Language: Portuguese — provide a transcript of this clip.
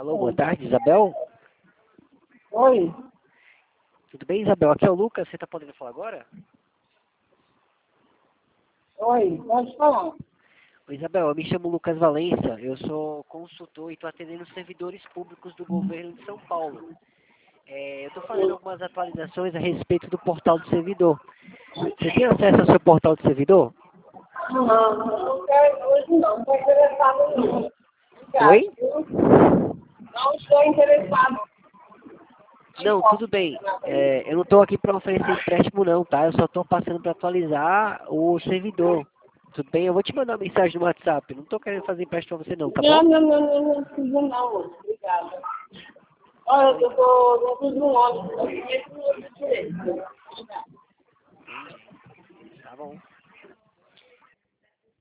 Alô, boa tarde, Isabel? Oi. Tudo bem, Isabel? Aqui é o Lucas, você está podendo falar agora? Oi, pode falar. Oi, Isabel, eu me chamo Lucas Valença, eu sou consultor e estou atendendo servidores públicos do governo de São Paulo. Eu estou fazendo algumas atualizações a respeito do portal do servidor. Você tem acesso ao seu portal do servidor? Não quero hoje não estou interessado não. Obrigada, Oi? viu? Não estou interessado. Não, tudo bem. Eu não estou aqui para oferecer empréstimo não, tá? Eu só estou passando para atualizar o servidor. Tudo bem? Eu vou te mandar uma mensagem no WhatsApp. Não estou querendo fazer empréstimo para você não, tá bom? Não preciso não, moço. Obrigada. Olha, eu estou no ônibus, eu conheço o direito. Entendi. Tá bom.